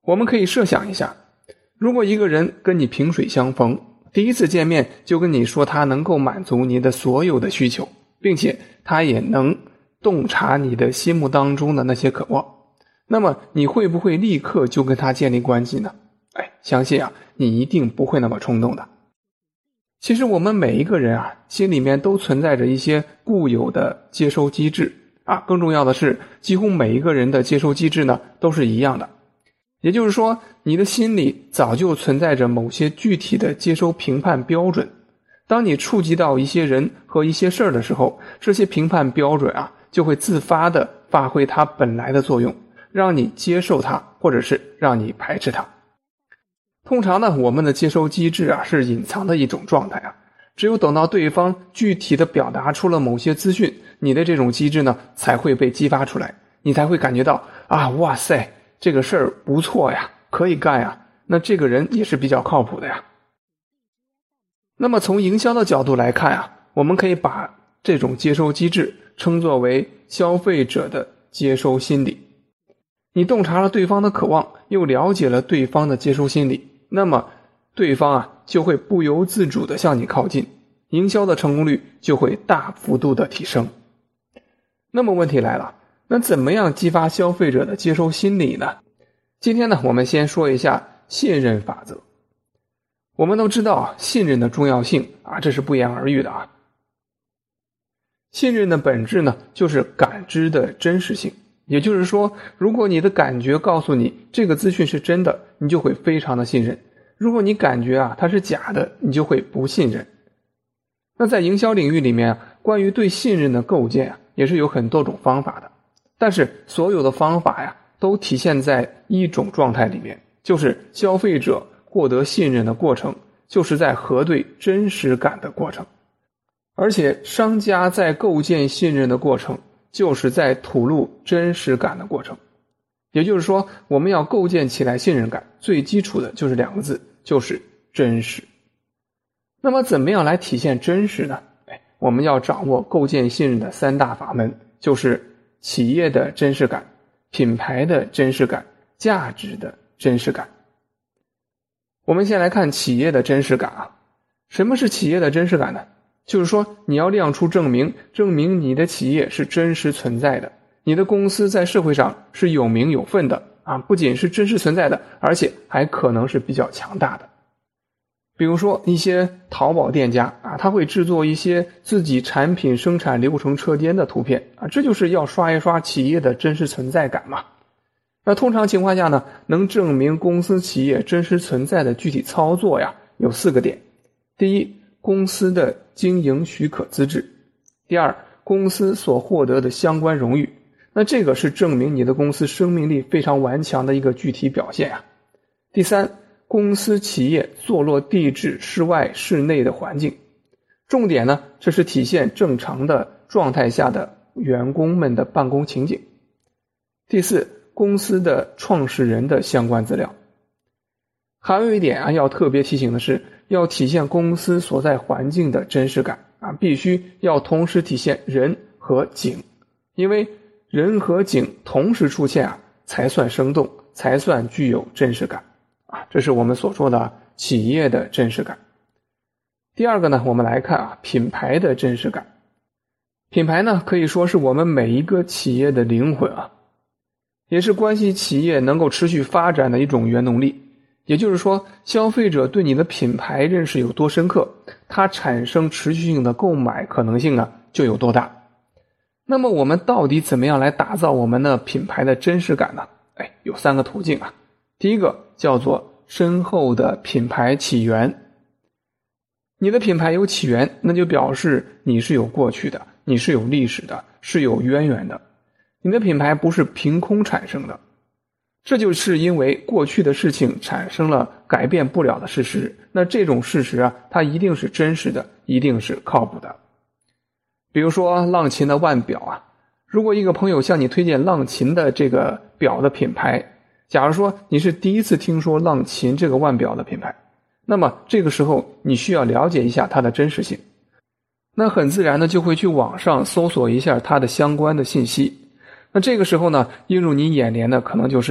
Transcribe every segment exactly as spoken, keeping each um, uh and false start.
我们可以设想一下，如果一个人跟你萍水相逢，第一次见面就跟你说他能够满足你的所有的需求，并且他也能洞察你的心目当中的那些渴望，那么你会不会立刻就跟他建立关系呢？哎，相信啊，你一定不会那么冲动的。其实我们每一个人啊，心里面都存在着一些固有的接收机制啊，更重要的是，几乎每一个人的接收机制呢都是一样的。也就是说，你的心里早就存在着某些具体的接收评判标准。当你触及到一些人和一些事儿的时候，这些评判标准啊，就会自发地发挥它本来的作用，让你接受它，或者是让你排斥它。通常呢，我们的接收机制啊是隐藏的一种状态啊，只有等到对方具体的表达出了某些资讯，你的这种机制呢才会被激发出来，你才会感觉到啊，哇塞，这个事儿不错呀，可以干呀，那这个人也是比较靠谱的呀。那么从营销的角度来看啊，我们可以把这种接收机制称作为消费者的接收心理。你洞察了对方的渴望，又了解了对方的接收心理，那么对方啊就会不由自主地向你靠近，营销的成功率就会大幅度的提升。那么问题来了，那怎么样激发消费者的接收心理呢？今天呢，我们先说一下信任法则。我们都知道啊，信任的重要性啊，这是不言而喻的啊。信任的本质呢，就是感知的真实性。也就是说，如果你的感觉告诉你这个资讯是真的，你就会非常的信任；如果你感觉啊它是假的，你就会不信任。那在营销领域里面，关于对信任的构建啊，也是有很多种方法的。但是所有的方法呀，都体现在一种状态里面，就是消费者获得信任的过程，就是在核对真实感的过程。而且商家在构建信任的过程，就是在吐露真实感的过程。也就是说，我们要构建起来信任感，最基础的就是两个字，就是真实。那么怎么样来体现真实呢？哎，我们要掌握构建信任的三大法门，就是企业的真实感、品牌的真实感、价值的真实感。我们先来看企业的真实感啊。什么是企业的真实感呢？就是说，你要亮出证明，证明你的企业是真实存在的，你的公司在社会上是有名有分的啊，不仅是真实存在的，而且还可能是比较强大的。比如说一些淘宝店家啊，他会制作一些自己产品生产流程车间的图片啊，这就是要刷一刷企业的真实存在感嘛。那通常情况下呢，能证明公司企业真实存在的具体操作呀，有四个点。第一，公司的经营许可资质。第二，公司所获得的相关荣誉，那这个是证明你的公司生命力非常顽强的一个具体表现啊。第三，公司企业坐落地址、室外、室内的环境，重点呢，这是体现正常的状态下的员工们的办公情景。第四，公司的创始人的相关资料。还有一点啊，要特别提醒的是，要体现公司所在环境的真实感啊，必须要同时体现人和景，因为人和景同时出现啊，才算生动，才算具有真实感啊，这是我们所说的企业的真实感。第二个呢，我们来看啊，品牌的真实感。品牌呢，可以说是我们每一个企业的灵魂啊，也是关系企业能够持续发展的一种原动力。也就是说，消费者对你的品牌认识有多深刻，它产生持续性的购买可能性呢就有多大。那么我们到底怎么样来打造我们的品牌的真实感呢？哎，有三个途径啊。第一个叫做深厚的品牌起源。你的品牌有起源，那就表示你是有过去的，你是有历史的，是有渊源的。你的品牌不是凭空产生的。这就是因为过去的事情产生了改变不了的事实，那这种事实啊，它一定是真实的，一定是靠谱的。比如说浪琴的腕表啊，如果一个朋友向你推荐浪琴的这个表的品牌，假如说你是第一次听说浪琴这个腕表的品牌，那么这个时候你需要了解一下它的真实性，那很自然的就会去网上搜索一下它的相关的信息。那这个时候呢，映入你眼帘的可能就是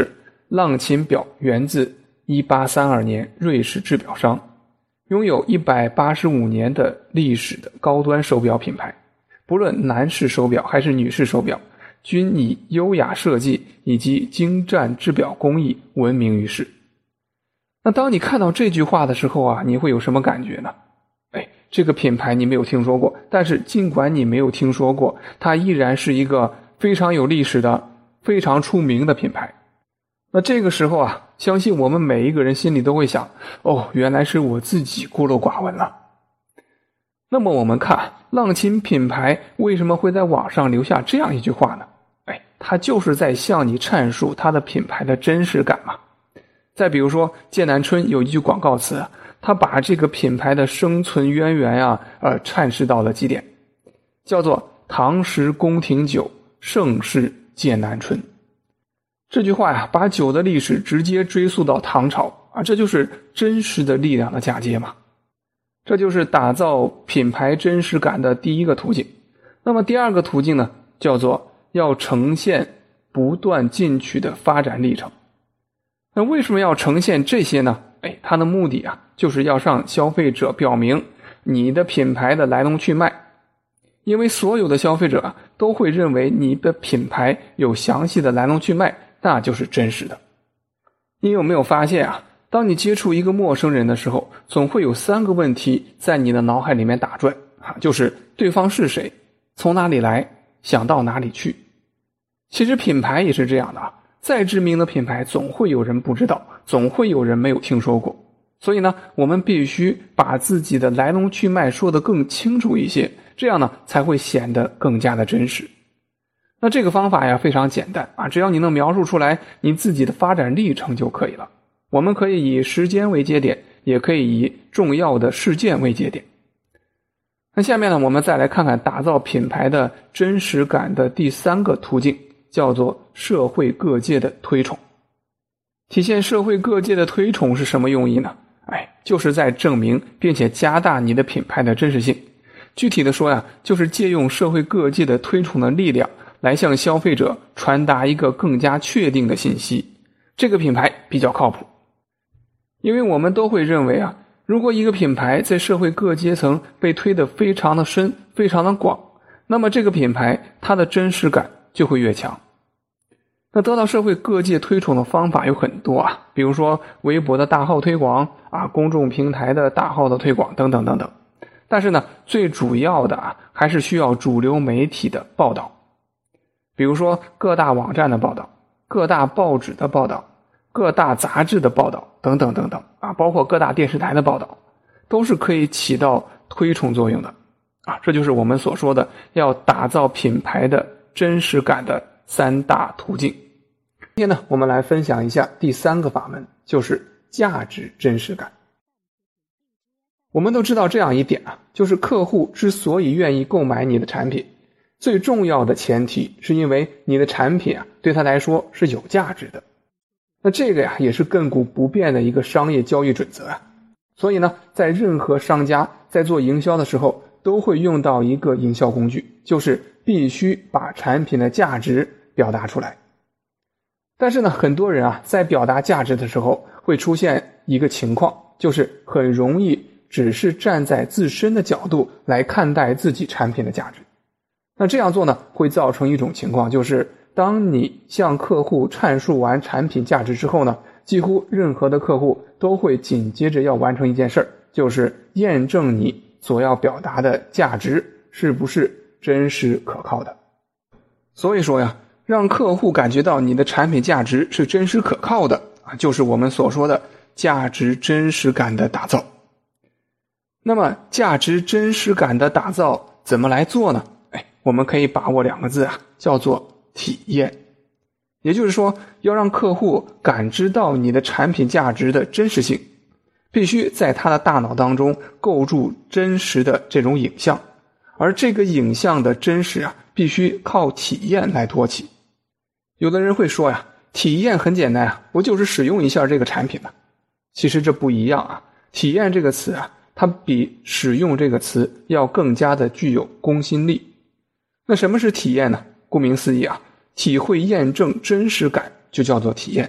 浪琴表源自一八三二年瑞士制表商，拥有一百八十五年的历史的高端手表品牌，不论男士手表还是女士手表，均以优雅设计以及精湛制表工艺闻名于世。那当你看到这句话的时候啊，你会有什么感觉呢？哎，这个品牌你没有听说过，但是尽管你没有听说过，它依然是一个非常有历史的、非常出名的品牌。那这个时候啊，相信我们每一个人心里都会想，哦，原来是我自己孤陋寡闻了。那么我们看浪琴品牌为什么会在网上留下这样一句话呢？哎，它就是在向你阐述它的品牌的真实感嘛。再比如说剑南春有一句广告词，它把这个品牌的生存渊源啊，呃，阐释到了极点，叫做唐时宫廷酒，盛世剑南春。这句话呀，把酒的历史直接追溯到唐朝啊，这就是真实的力量的嫁接嘛。这就是打造品牌真实感的第一个途径。那么第二个途径呢，叫做要呈现不断进取的发展历程。那为什么要呈现这些呢？哎，它的目的啊，就是要让消费者表明你的品牌的来龙去脉。因为所有的消费者啊，都会认为你的品牌有详细的来龙去脉，那就是真实的。你有没有发现啊，当你接触一个陌生人的时候，总会有三个问题在你的脑海里面打转啊，就是对方是谁，从哪里来，想到哪里去。其实品牌也是这样的啊，再知名的品牌总会有人不知道，总会有人没有听说过。所以呢，我们必须把自己的来龙去脉说得更清楚一些，这样呢才会显得更加的真实。那这个方法呀非常简单啊，只要你能描述出来你自己的发展历程就可以了。我们可以以时间为节点，也可以以重要的事件为节点。那下面呢，我们再来看看打造品牌的真实感的第三个途径，叫做社会各界的推崇。体现社会各界的推崇是什么用意呢？哎，就是在证明并且加大你的品牌的真实性。具体的说呀，就是借用社会各界的推崇的力量，来向消费者传达一个更加确定的信息，这个品牌比较靠谱。因为我们都会认为啊，如果一个品牌在社会各阶层被推得非常的深，非常的广，那么这个品牌它的真实感就会越强。那得到社会各界推崇的方法有很多啊，比如说微博的大号推广啊，公众平台的大号的推广等等等等。但是呢，最主要的啊，还是需要主流媒体的报道，比如说各大网站的报道、各大报纸的报道、各大杂志的报道等等等等啊，包括各大电视台的报道，都是可以起到推崇作用的啊。这就是我们所说的要打造品牌的真实感的三大途径。今天呢，我们来分享一下第三个法门，就是价值真实感。我们都知道这样一点啊，就是客户之所以愿意购买你的产品，最重要的前提是因为你的产品啊，对他来说是有价值的。那这个呀，也是亘古不变的一个商业交易准则啊。所以呢，在任何商家在做营销的时候，都会用到一个营销工具，就是必须把产品的价值表达出来。但是呢，很多人啊，在表达价值的时候，会出现一个情况，就是很容易只是站在自身的角度来看待自己产品的价值。那这样做呢，会造成一种情况，就是当你向客户阐述完产品价值之后呢，几乎任何的客户都会紧接着要完成一件事儿，就是验证你所要表达的价值是不是真实可靠的。所以说呀，让客户感觉到你的产品价值是真实可靠的啊，就是我们所说的价值真实感的打造。那么价值真实感的打造怎么来做呢？哎，我们可以把握两个字啊，叫做体验。也就是说，要让客户感知到你的产品价值的真实性，必须在他的大脑当中构筑真实的这种影像，而这个影像的真实啊，必须靠体验来托起。有的人会说呀，体验很简单啊，不就是使用一下这个产品吗？其实这不一样啊，体验这个词啊，它比使用这个词要更加的具有公信力。那什么是体验呢？顾名思义啊，体会验证真实感就叫做体验。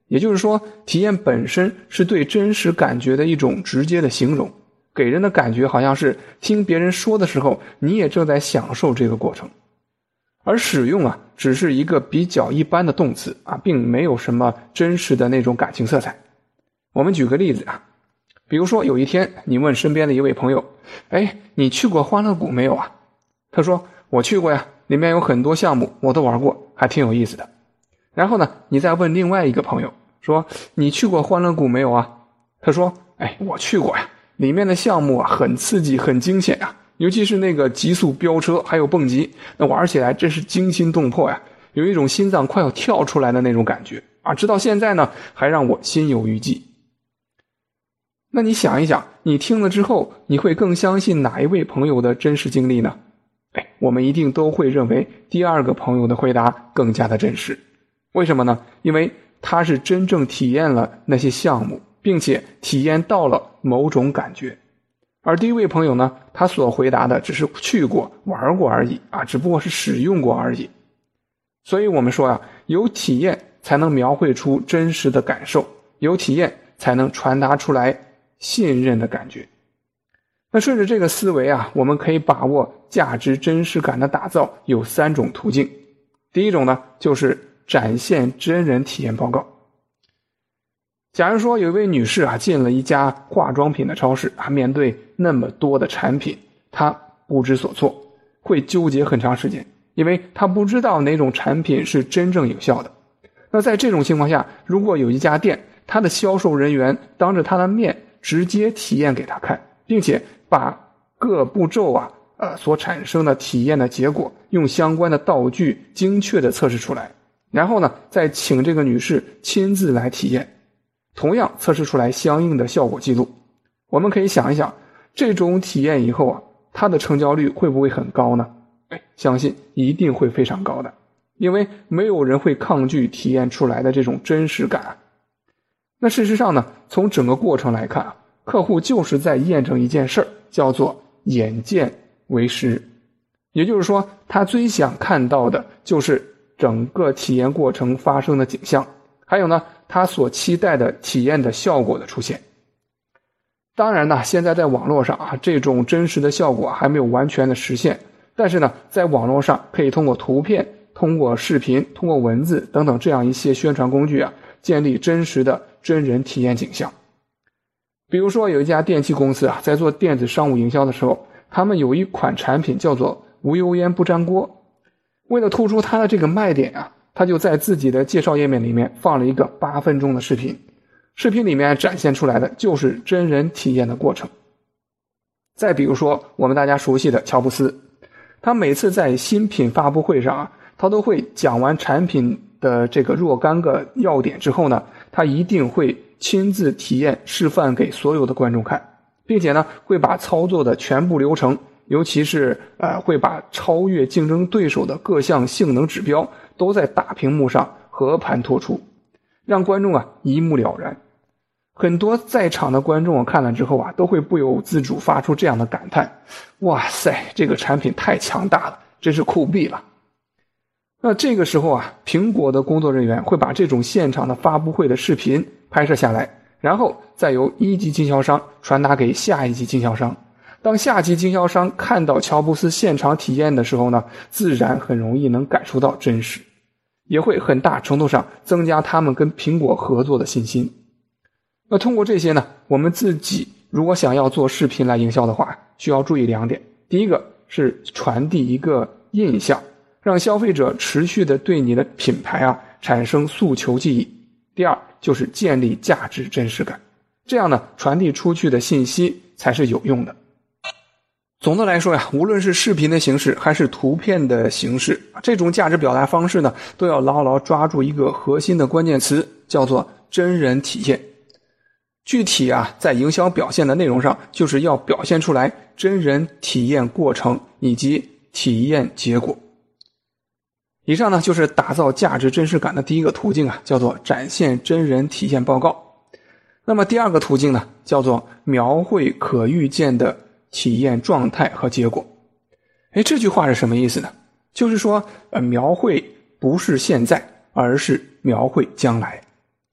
也就是说，体验本身是对真实感觉的一种直接的形容，给人的感觉好像是听别人说的时候，你也正在享受这个过程。而使用啊，只是一个比较一般的动词啊，并没有什么真实的那种感情色彩。我们举个例子啊，比如说有一天你问身边的一位朋友，哎，你去过欢乐谷没有啊？他说我去过呀，里面有很多项目我都玩过，还挺有意思的。然后呢，你再问另外一个朋友说，你去过欢乐谷没有啊？他说，哎，我去过呀，里面的项目啊很刺激，很惊险呀，尤其是那个极速飙车还有蹦极，那玩起来真是惊心动魄呀，有一种心脏快要跳出来的那种感觉啊，直到现在呢还让我心有余悸。那你想一想，你听了之后，你会更相信哪一位朋友的真实经历呢？哎，我们一定都会认为第二个朋友的回答更加的真实。为什么呢？因为他是真正体验了那些项目，并且体验到了某种感觉。而第一位朋友呢，他所回答的只是去过玩过而已啊，只不过是使用过而已。所以我们说啊，有体验才能描绘出真实的感受，有体验才能传达出来信任的感觉。那顺着这个思维啊，我们可以把握价值真实感的打造有三种途径。第一种呢，就是展现真人体验报告。假如说有一位女士啊，进了一家化妆品的超市啊，面对那么多的产品，她不知所措，会纠结很长时间，因为她不知道哪种产品是真正有效的。那在这种情况下，如果有一家店，它的销售人员当着她的面直接体验给她看，并且把各步骤啊呃所产生的体验的结果用相关的道具精确的测试出来，然后呢再请这个女士亲自来体验，同样测试出来相应的效果记录。我们可以想一想，这种体验以后啊，它的成交率会不会很高呢？哎，相信一定会非常高的，因为没有人会抗拒体验出来的这种真实感啊。那事实上呢，从整个过程来看啊，客户就是在验证一件事儿，叫做眼见为实。也就是说，他最想看到的就是整个体验过程发生的景象，还有呢，他所期待的体验的效果的出现。当然呢，现在在网络上啊，这种真实的效果还没有完全的实现，但是呢，在网络上可以通过图片、通过视频、通过文字等等这样一些宣传工具啊，建立真实的真人体验景象。比如说有一家电器公司啊，在做电子商务营销的时候，他们有一款产品叫做无油烟不粘锅。为了突出它的这个卖点啊，他就在自己的介绍页面里面放了一个八分钟的视频，视频里面展现出来的就是真人体验的过程。再比如说我们大家熟悉的乔布斯，他每次在新品发布会上啊，他都会讲完产品的这个若干个要点之后呢，他一定会亲自体验示范给所有的观众看，并且呢会把操作的全部流程，尤其是呃会把超越竞争对手的各项性能指标都在大屏幕上和盘托出，让观众啊一目了然。很多在场的观众看了之后啊，都会不由自主发出这样的感叹：哇塞，这个产品太强大了，真是酷毙了。那这个时候啊，苹果的工作人员会把这种现场的发布会的视频拍摄下来，然后再由一级经销商传达给下一级经销商。当下级经销商看到乔布斯现场体验的时候呢，自然很容易能感受到真实，也会很大程度上增加他们跟苹果合作的信心。那通过这些呢，我们自己如果想要做视频来营销的话，需要注意两点。第一个是传递一个印象，让消费者持续的对你的品牌啊产生诉求记忆。第二就是建立价值真实感，这样呢传递出去的信息才是有用的。总的来说呀，无论是视频的形式还是图片的形式，这种价值表达方式呢，都要牢牢抓住一个核心的关键词，叫做真人体验。具体啊，在营销表现的内容上，就是要表现出来真人体验过程以及体验结果。以上呢，就是打造价值真实感的第一个途径啊，叫做展现真人体验报告。那么第二个途径呢，叫做描绘可预见的体验状态和结果。诶，这句话是什么意思呢？就是说，呃，描绘不是现在，而是描绘将来。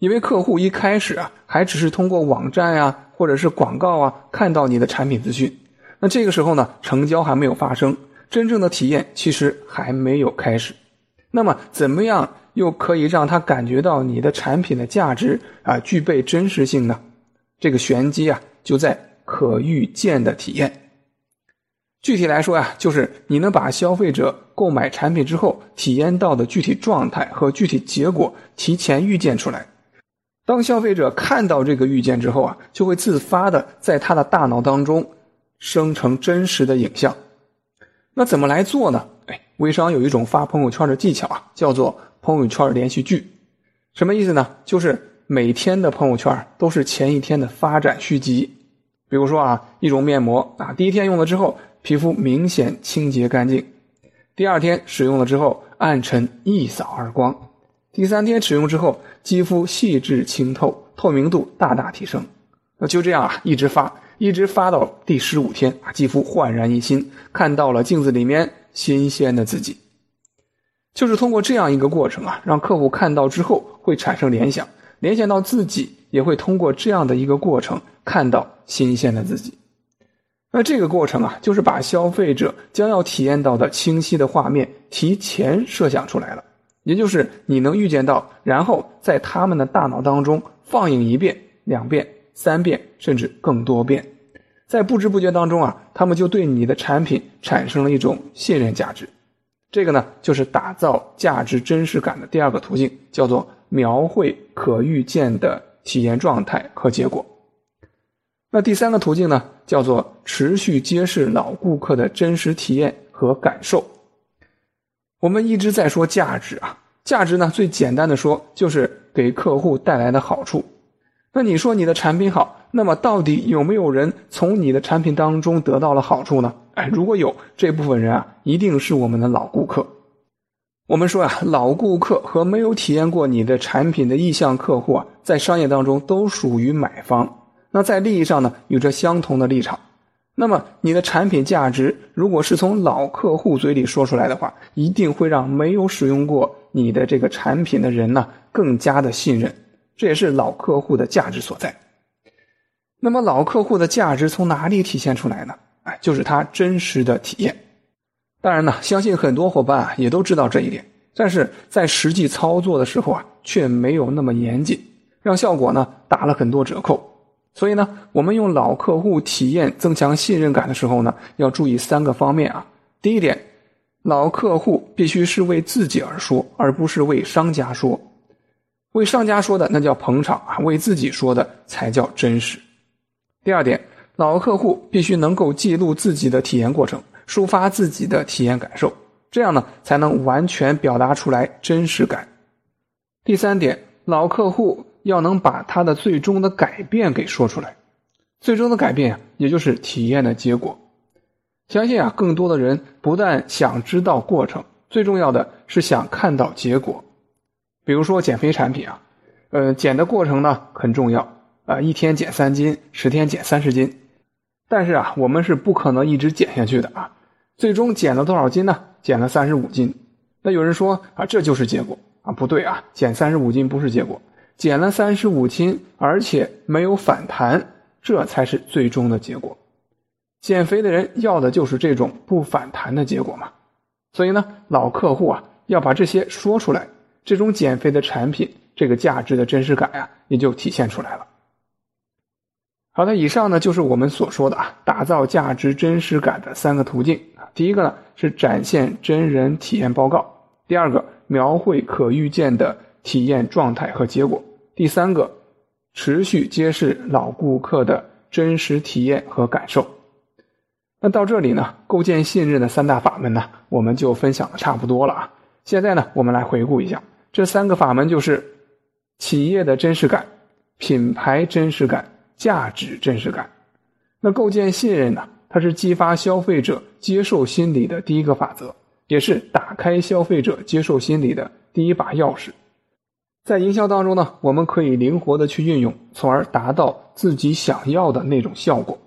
因为客户一开始啊，还只是通过网站啊，或者是广告啊，看到你的产品资讯。那这个时候呢，成交还没有发生，真正的体验其实还没有开始。那么怎么样又可以让他感觉到你的产品的价值啊，具备真实性呢？这个玄机啊，就在可预见的体验。具体来说啊，就是你能把消费者购买产品之后体验到的具体状态和具体结果提前预见出来。当消费者看到这个预见之后啊，就会自发的在他的大脑当中生成真实的影像。那怎么来做呢？哎，微商有一种发朋友圈的技巧啊，叫做朋友圈连续剧。什么意思呢？就是每天的朋友圈都是前一天的发展续集。比如说啊，一种面膜啊，第一天用了之后，皮肤明显清洁干净；第二天使用了之后，暗沉一扫而光；第三天使用之后，肌肤细致清透，透明度大大提升。那就这样啊，一直发，一直发到第十五天啊，肌肤焕然一新，看到了镜子里面新鲜的自己。就是通过这样一个过程啊，让客户看到之后会产生联想，联想到自己也会通过这样的一个过程看到新鲜的自己。那这个过程啊，就是把消费者将要体验到的清晰的画面提前设想出来了，也就是你能预见到，然后在他们的大脑当中放映一遍、两遍、三遍，甚至更多遍。在不知不觉当中啊，他们就对你的产品产生了一种信任价值。这个呢，就是打造价值真实感的第二个途径，叫做描绘可预见的体验状态和结果。那第三个途径呢，叫做持续揭示老顾客的真实体验和感受。我们一直在说价值啊，价值呢，最简单的说就是给客户带来的好处。那你说你的产品好，那么到底有没有人从你的产品当中得到了好处呢？哎，如果有，这部分人啊，一定是我们的老顾客。我们说啊，老顾客和没有体验过你的产品的意向客户啊，在商业当中都属于买方。那在利益上呢，有着相同的立场。那么你的产品价值如果是从老客户嘴里说出来的话，一定会让没有使用过你的这个产品的人呢，更加的信任。这也是老客户的价值所在。那么老客户的价值从哪里体现出来呢？哎，就是他真实的体验。当然呢，相信很多伙伴啊也都知道这一点，但是在实际操作的时候啊，却没有那么严谨，让效果呢打了很多折扣。所以呢，我们用老客户体验增强信任感的时候呢，要注意三个方面啊。第一点，老客户必须是为自己而说，而不是为商家说。为商家说的那叫捧场啊，为自己说的才叫真实。第二点，老客户必须能够记录自己的体验过程，抒发自己的体验感受，这样呢才能完全表达出来真实感。第三点，老客户要能把他的最终的改变给说出来，最终的改变啊，也就是体验的结果。相信啊，更多的人不但想知道过程，最重要的是想看到结果。比如说减肥产品啊，呃，减的过程呢很重要啊、呃，一天减三斤，十天减三十斤。但是啊，我们是不可能一直减下去的啊。最终减了多少斤呢？减了三十五斤。那有人说啊，这就是结果啊，不对啊，减三十五斤不是结果，减了三十五斤，而且没有反弹，这才是最终的结果。减肥的人要的就是这种不反弹的结果嘛。所以呢，老客户啊，要把这些说出来。这种减肥的产品，这个价值的真实感呀、啊，也就体现出来了。好的，以上呢就是我们所说的啊，打造价值真实感的三个途径啊。第一个呢是展现真人体验报告，第二个描绘可预见的体验状态和结果，第三个持续揭示老顾客的真实体验和感受。那到这里呢，构建信任的三大法门呢，我们就分享的差不多了啊。现在呢，我们来回顾一下。这三个法门就是企业的真实感、品牌真实感、价值真实感。那构建信任呢，它是激发消费者接受心理的第一个法则，也是打开消费者接受心理的第一把钥匙。在营销当中呢，我们可以灵活的去运用，从而达到自己想要的那种效果。